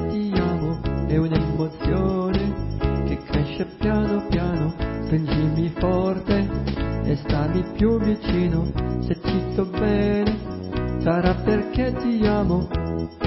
ti amo, è un'emozione che cresce piano piano. Stringimi forte e stammi più vicino, se ci sto bene sarà perché ti amo.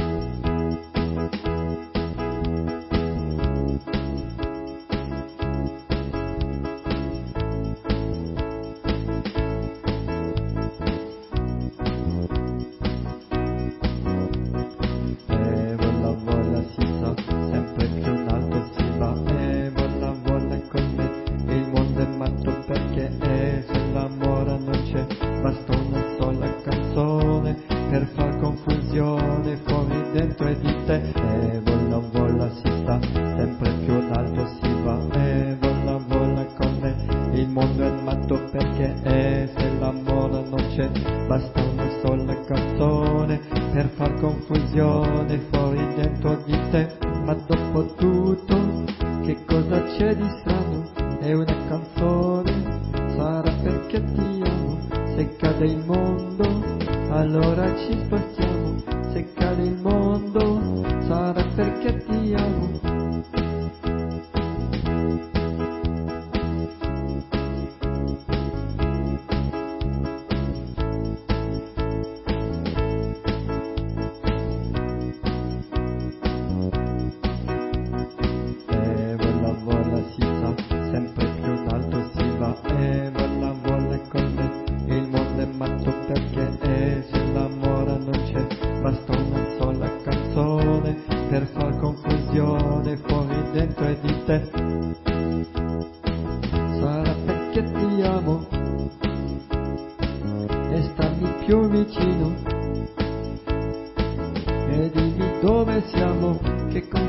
Vola si sa, sempre più in alto si va, vola con me, il mondo è matto perché se l'amore non c'è, basta una sola canzone per far confusione fuori, dentro e di te. Vola si sa, sempre più in alto si va, vola con me, il mondo è matto perché se l'amore non c'è, basta una sola canzone per far confusione fuori, dentro di te. Ma dopo tutto che cosa c'è di strano? È una canzone, sarà perché ti amo. Se cade il mondo allora ci spostiamo, se cade il mondo sarà perché ti amo. Vola si sa, sempre più in alto si va, vola con me, il mondo è matto perché se l'amore non c'è, basta una sola canzone per far confusione fuori, dentro e di te. Sarà perché ti amo e stammi più vicino e dimmi dove siamo, che